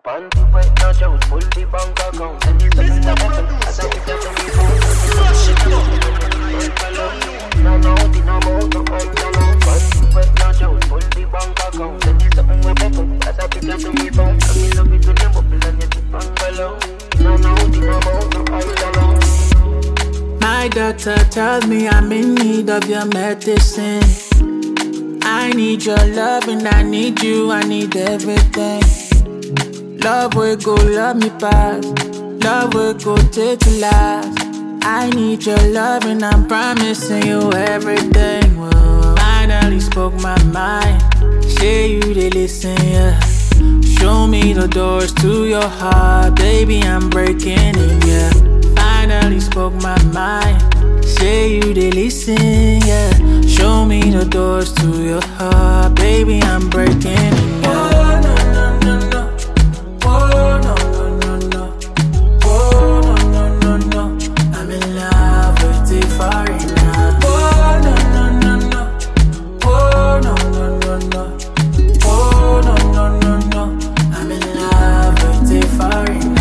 Panty wet, not out, full the bank account. And it's something that happened, as I pick up the phone. No, the amount of alone. Panty wet, not out, full the bank account. And it's something that happened, as I pick up the phone. I'm in love with the bubble and it's bungalow. No, the amount of alone. My doctor tells me I'm in need of your medicine. I need your love and I need you, I need everything. Love will go, love me past. Love will go, take to last. I need your love and I'm promising you everything. Whoa. Finally spoke my mind. Say you they listen, yeah. Show me the doors to your heart, baby, I'm breaking in, yeah. Finally spoke my mind. Say you they listen, yeah. Show me the doors to your heart, baby, I'm breaking in, yeah. Oh, no, no, no, no. Oh, no, no, no, no. Oh, no, no, no, no. I'm in love with the foreigner. Oh, no, no, no, no. Oh, no, no, no, no. Oh, no, no, no, no. I'm in love with the foreigner.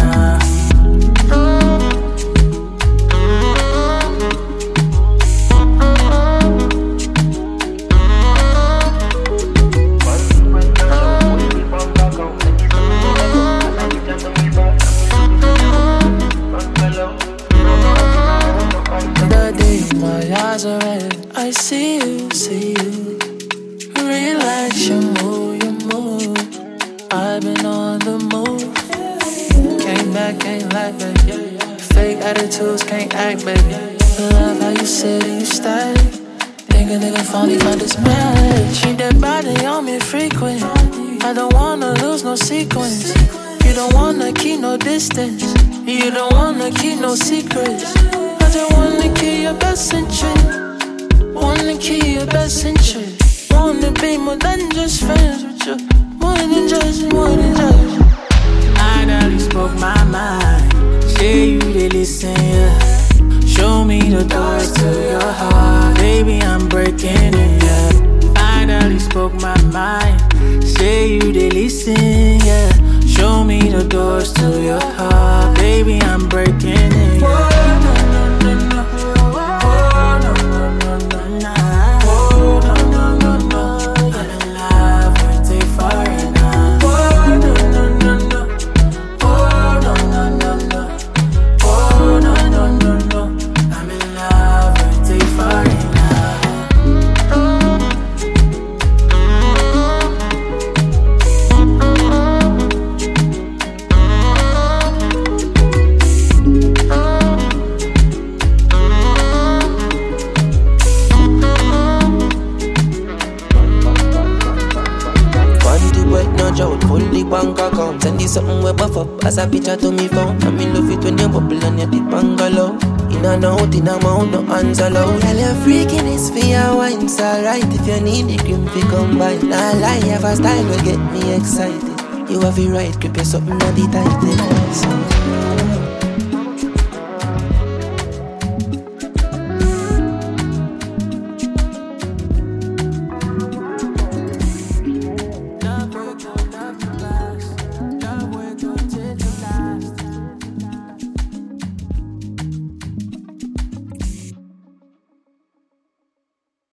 I see you. Relax your mood. I've been on the move. Came back, can't lie, baby. Fake attitudes, can't act, baby. Love how you sit and you stay. Think a nigga finally found this match. Keep that body on me frequent. I don't wanna lose no sequence. You don't wanna keep no distance. You don't wanna keep no secrets. I just wanna keep your best interest. Wanna keep your best interest. Wanna be more than just friends with you. More than just. Finally spoke my mind. Say you they listen, yeah. Show me the doors to your heart, baby, I'm breaking in, yeah. Finally spoke my mind. Say you they listen, yeah. Show me the doors to your heart, baby, I'm breaking in, yeah. Bank account, send you something we buff up as a picture to me phone. I'm in love with when you bubble and you dip bungalow. In and out, in amount, no hands allowed. Girl, your freakiness for your wine's alright. If you need the cream, fi combine. Nah lie, have a style will get me excited. You have the right grip, you're something of the title. So